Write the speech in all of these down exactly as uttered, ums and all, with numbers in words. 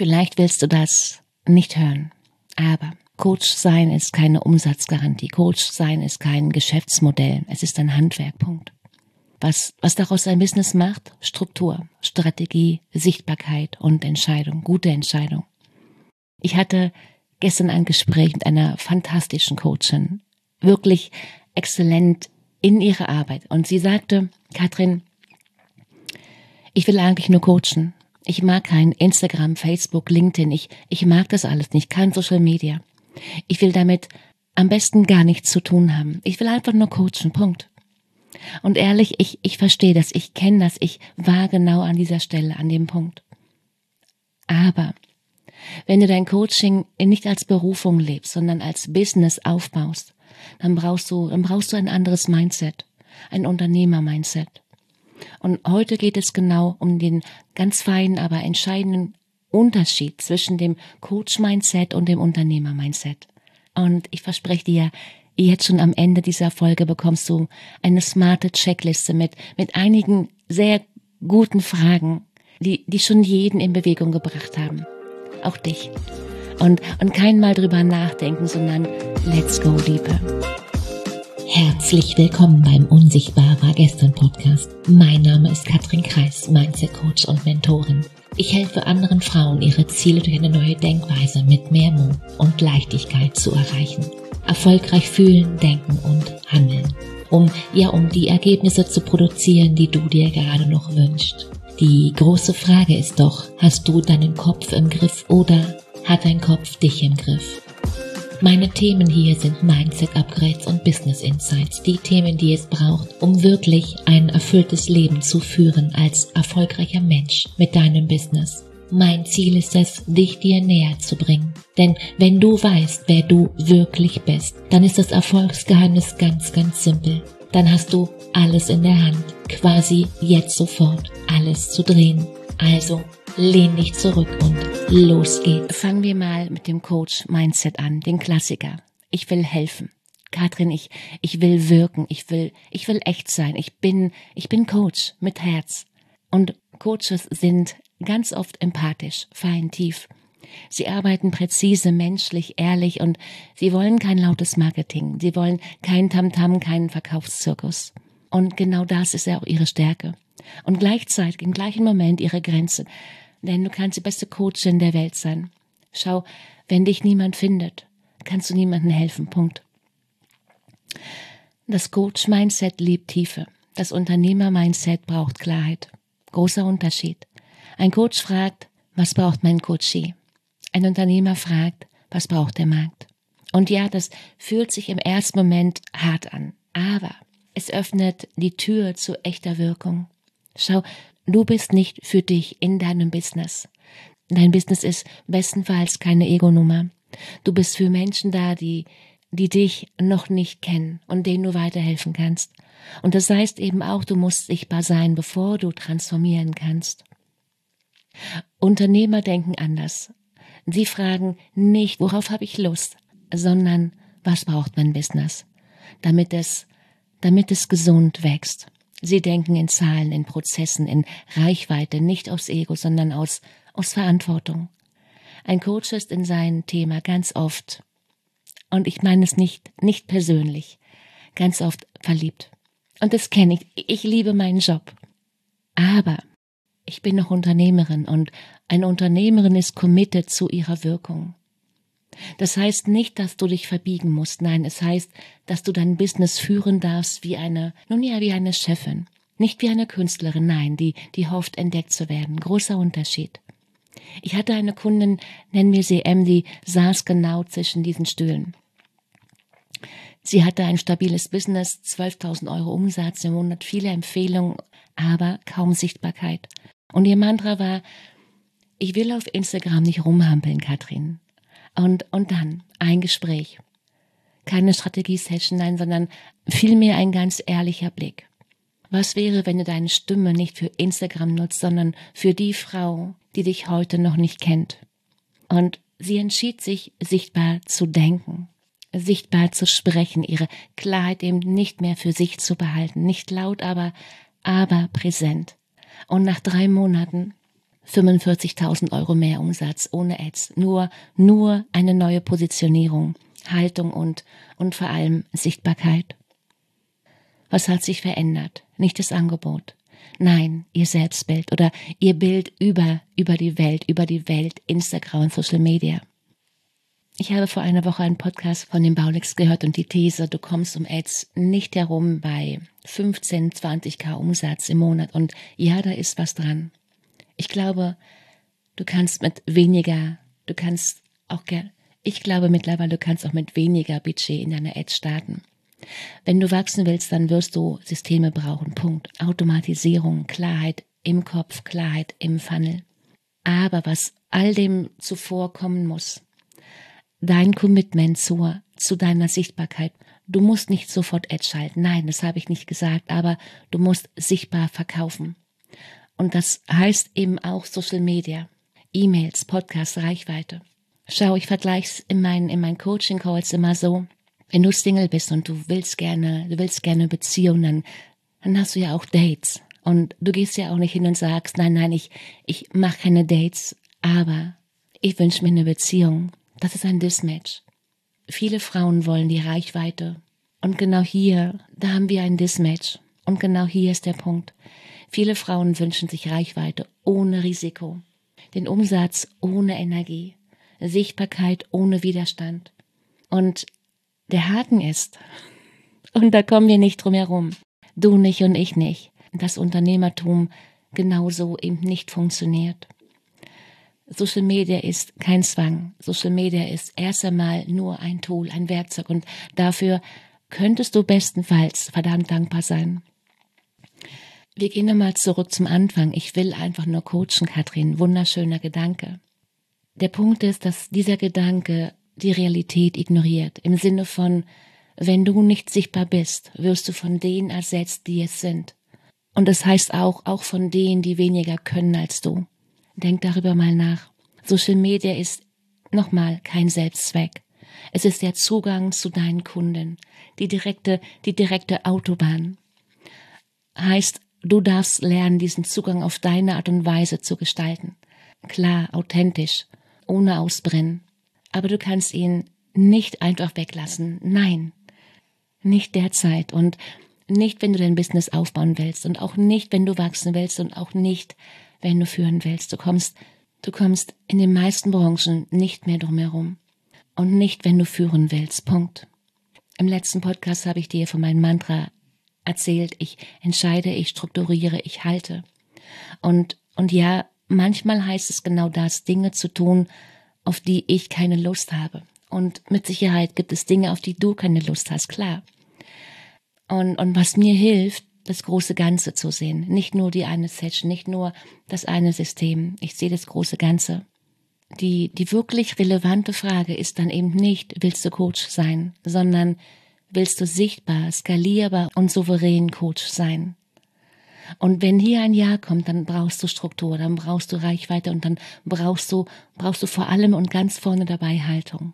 Vielleicht willst du das nicht hören, aber Coach sein ist keine Umsatzgarantie. Coach sein ist kein Geschäftsmodell. Es ist ein Handwerk, Punkt. Was, was daraus ein Business macht? Struktur, Strategie, Sichtbarkeit und Entscheidung, gute Entscheidung. Ich hatte gestern ein Gespräch mit einer fantastischen Coachin, wirklich exzellent in ihrer Arbeit. Und sie sagte, Katrin, ich will eigentlich nur coachen. Ich mag kein Instagram, Facebook, LinkedIn. Ich, ich mag das alles nicht, kein Social Media. Ich will damit am besten gar nichts zu tun haben. Ich will einfach nur coachen, Punkt. Und ehrlich, ich, ich verstehe das, ich kenne das, ich war genau an dieser Stelle, an dem Punkt. Aber wenn du dein Coaching nicht als Berufung lebst, sondern als Business aufbaust, dann brauchst du, dann brauchst du ein anderes Mindset, ein Unternehmer-Mindset. Und heute geht es genau um den ganz feinen, aber entscheidenden Unterschied zwischen dem Coach-Mindset und dem Unternehmer-Mindset. Und ich verspreche dir, jetzt schon am Ende dieser Folge bekommst du eine smarte Checkliste mit, mit einigen sehr guten Fragen, die, die schon jeden in Bewegung gebracht haben. Auch dich. Und, und kein Mal drüber nachdenken, sondern let's go, Liebe. Herzlich willkommen beim Unsichtbar war gestern Podcast. Mein Name ist Katrin Kreis, Mindset Coach und Mentorin. Ich helfe anderen Frauen, ihre Ziele durch eine neue Denkweise mit mehr Mut und Leichtigkeit zu erreichen. Erfolgreich fühlen, denken und handeln. Um, ja, um die Ergebnisse zu produzieren, die du dir gerade noch wünschst. Die große Frage ist doch, hast du deinen Kopf im Griff oder hat dein Kopf dich im Griff? Meine Themen hier sind Mindset-Upgrades und Business-Insights, die Themen, die es braucht, um wirklich ein erfülltes Leben zu führen als erfolgreicher Mensch mit deinem Business. Mein Ziel ist es, dich dir näher zu bringen. Denn wenn du weißt, wer du wirklich bist, dann ist das Erfolgsgeheimnis ganz, ganz simpel. Dann hast du alles in der Hand, quasi jetzt sofort alles zu drehen. Also lehn dich zurück und los geht's. Fangen wir mal mit dem Coach-Mindset an, den Klassiker. Ich will helfen. Katrin, ich, ich will wirken, ich will, ich will echt sein. Ich bin, ich bin Coach mit Herz. Und Coaches sind ganz oft empathisch, fein, tief. Sie arbeiten präzise, menschlich, ehrlich und sie wollen kein lautes Marketing. Sie wollen kein Tamtam, keinen Verkaufszirkus. Und genau das ist ja auch ihre Stärke. Und gleichzeitig, im gleichen Moment ihre Grenze. Denn du kannst die beste Coachin der Welt sein. Schau, wenn dich niemand findet, kannst du niemandem helfen, Punkt. Das Coach-Mindset liebt Tiefe. Das Unternehmer-Mindset braucht Klarheit. Großer Unterschied. Ein Coach fragt, was braucht mein Coachee? Ein Unternehmer fragt, was braucht der Markt? Und ja, das fühlt sich im ersten Moment hart an, aber es öffnet die Tür zu echter Wirkung. Schau, du bist nicht für dich in deinem Business. Dein Business ist bestenfalls keine Ego-Nummer. Du bist für Menschen da, die, die dich noch nicht kennen und denen du weiterhelfen kannst. Und das heißt eben auch, du musst sichtbar sein, bevor du transformieren kannst. Unternehmer denken anders. Sie fragen nicht, worauf habe ich Lust, sondern was braucht mein Business, damit es, damit es gesund wächst. Sie denken in Zahlen, in Prozessen, in Reichweite, nicht aus Ego, sondern aus, aus Verantwortung. Ein Coach ist in sein Thema ganz oft, und ich meine es nicht, nicht persönlich, ganz oft verliebt. Und das kenne ich, ich liebe meinen Job. Aber ich bin noch Unternehmerin und eine Unternehmerin ist committed zu ihrer Wirkung. Das heißt nicht, dass du dich verbiegen musst. Nein, es heißt, dass du dein Business führen darfst wie eine, nun ja, wie eine Chefin. Nicht wie eine Künstlerin, nein, die, die hofft, entdeckt zu werden. Großer Unterschied. Ich hatte eine Kundin, nennen wir sie M, die saß genau zwischen diesen Stühlen. Sie hatte ein stabiles Business, zwölftausend Euro Umsatz im Monat, viele Empfehlungen, aber kaum Sichtbarkeit. Und ihr Mantra war, ich will auf Instagram nicht rumhampeln, Katrin. Und, und dann ein Gespräch. Keine Strategie-Session, nein, sondern vielmehr ein ganz ehrlicher Blick. Was wäre, wenn du deine Stimme nicht für Instagram nutzt, sondern für die Frau, die dich heute noch nicht kennt? Und sie entschied sich, sichtbar zu denken, sichtbar zu sprechen, ihre Klarheit eben nicht mehr für sich zu behalten, nicht laut, aber, aber präsent. Und nach drei Monaten fünfundvierzigtausend Euro mehr Umsatz ohne Ads. Nur, nur eine neue Positionierung, Haltung und, und vor allem Sichtbarkeit. Was hat sich verändert? Nicht das Angebot. Nein, ihr Selbstbild oder ihr Bild über, über die Welt, über die Welt, Instagram und Social Media. Ich habe vor einer Woche einen Podcast von den Baulix gehört und die These, du kommst um Ads nicht herum bei fünfzehn, zwanzig K Umsatz im Monat. Und ja, da ist was dran. Ich glaube, du kannst mit weniger, du kannst auch gerne, ich glaube mittlerweile, du kannst auch mit weniger Budget in deiner Ads starten. Wenn du wachsen willst, dann wirst du Systeme brauchen, Punkt. Automatisierung, Klarheit im Kopf, Klarheit im Funnel. Aber was all dem zuvor kommen muss, dein Commitment zur, zu deiner Sichtbarkeit. Du musst nicht sofort Ads schalten. Nein, das habe ich nicht gesagt, aber du musst sichtbar verkaufen. Und das heißt eben auch Social Media, E-Mails, Podcasts, Reichweite. Schau, ich vergleiche es in meinen, in meinen Coaching-Calls immer so, wenn du Single bist und du willst gerne, du willst gerne Beziehungen, dann, dann hast du ja auch Dates. Und du gehst ja auch nicht hin und sagst, nein, nein, ich, ich mache keine Dates, aber ich wünsche mir eine Beziehung. Das ist ein Dismatch. Viele Frauen wollen die Reichweite. Und genau hier, da haben wir ein Dismatch. Und genau hier ist der Punkt. Viele Frauen wünschen sich Reichweite ohne Risiko. Den Umsatz ohne Energie. Sichtbarkeit ohne Widerstand. Und der Haken ist, und da kommen wir nicht drum herum, du nicht und ich nicht, dass Unternehmertum genauso eben nicht funktioniert. Social Media ist kein Zwang. Social Media ist erst einmal nur ein Tool, ein Werkzeug und dafür könntest du bestenfalls verdammt dankbar sein. Wir gehen nochmal zurück zum Anfang. Ich will einfach nur coachen, Katrin. Wunderschöner Gedanke. Der Punkt ist, dass dieser Gedanke die Realität ignoriert. Im Sinne von, wenn du nicht sichtbar bist, wirst du von denen ersetzt, die es sind. Und das heißt auch, auch von denen, die weniger können als du. Denk darüber mal nach. Social Media ist nochmal kein Selbstzweck. Es ist der Zugang zu deinen Kunden, die direkte, die direkte Autobahn. Heißt, du darfst lernen, diesen Zugang auf deine Art und Weise zu gestalten. Klar, authentisch, ohne Ausbrennen. Aber du kannst ihn nicht einfach weglassen. Nein, nicht derzeit und nicht, wenn du dein Business aufbauen willst und auch nicht, wenn du wachsen willst und auch nicht, wenn du führen willst. Du kommst, du kommst in den meisten Branchen nicht mehr drum herum. Und nicht, wenn du führen willst. Punkt. Im letzten Podcast habe ich dir von meinem Mantra erzählt. Ich entscheide, ich strukturiere, ich halte. Und, und ja, manchmal heißt es genau das, Dinge zu tun, auf die ich keine Lust habe. Und mit Sicherheit gibt es Dinge, auf die du keine Lust hast, klar. Und, und was mir hilft, das große Ganze zu sehen. Nicht nur die eine Session, nicht nur das eine System. Ich sehe das große Ganze. Die, die wirklich relevante Frage ist dann eben nicht, willst du Coach sein, sondern willst du sichtbar, skalierbar und souverän Coach sein. Und wenn hier ein Ja kommt, dann brauchst du Struktur, dann brauchst du Reichweite und dann brauchst du, brauchst du vor allem und ganz vorne dabei Haltung.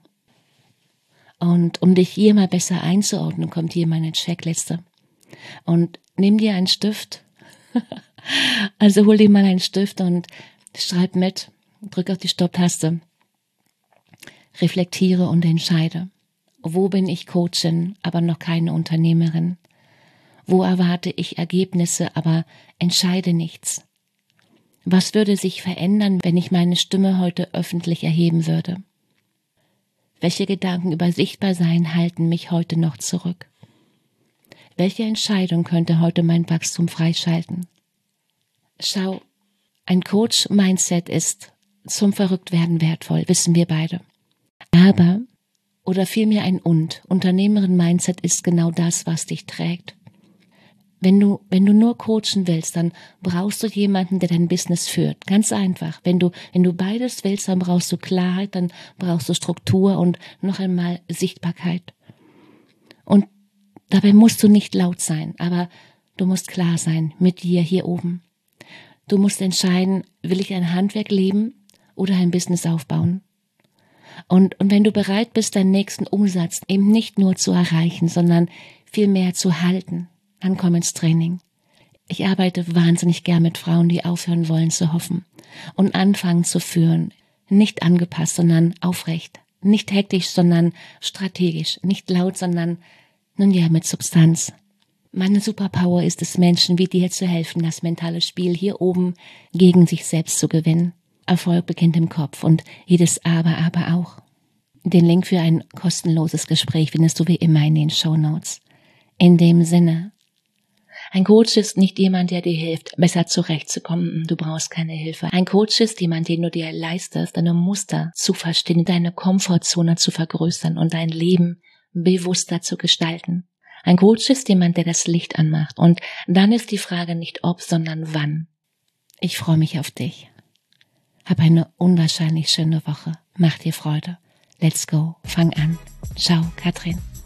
Und um dich hier mal besser einzuordnen, kommt hier meine Checkliste. Und nimm dir einen Stift, also hol dir mal einen Stift und schreib mit, drück auf die Stopptaste, reflektiere und entscheide. Wo bin ich Coachin, aber noch keine Unternehmerin? Wo erwarte ich Ergebnisse, aber entscheide nichts? Was würde sich verändern, wenn ich meine Stimme heute öffentlich erheben würde? Welche Gedanken über Sichtbarsein halten mich heute noch zurück? Welche Entscheidung könnte heute mein Wachstum freischalten? Schau, ein Coach-Mindset ist zum Verrücktwerden wertvoll, wissen wir beide. Aber, oder vielmehr ein Und, Unternehmerin-Mindset ist genau das, was dich trägt. Wenn du, wenn du nur coachen willst, dann brauchst du jemanden, der dein Business führt. Ganz einfach. Wenn du, wenn du beides willst, dann brauchst du Klarheit, dann brauchst du Struktur und noch einmal Sichtbarkeit. Und dabei musst du nicht laut sein, aber du musst klar sein mit dir hier oben. Du musst entscheiden, will ich ein Handwerk leben oder ein Business aufbauen? Und, und wenn du bereit bist, deinen nächsten Umsatz eben nicht nur zu erreichen, sondern vielmehr zu halten, dann komm ins Training. Ich arbeite wahnsinnig gern mit Frauen, die aufhören wollen zu hoffen und anfangen zu führen. Nicht angepasst, sondern aufrecht. Nicht hektisch, sondern strategisch. Nicht laut, sondern, nun ja, mit Substanz. Meine Superpower ist es, Menschen wie dir zu helfen, das mentale Spiel hier oben gegen sich selbst zu gewinnen. Erfolg beginnt im Kopf und jedes Aber, aber auch. Den Link für ein kostenloses Gespräch findest du wie immer in den Shownotes. In dem Sinne, ein Coach ist nicht jemand, der dir hilft, besser zurechtzukommen. Du brauchst keine Hilfe. Ein Coach ist jemand, den du dir leistest, deine Muster zu verstehen, deine Komfortzone zu vergrößern und dein Leben bewusster zu gestalten. Ein Coach ist jemand, der das Licht anmacht. Und dann ist die Frage nicht ob, sondern wann. Ich freue mich auf dich. Hab eine unwahrscheinlich schöne Woche. Mach dir Freude. Let's go. Fang an. Ciao, Katrin.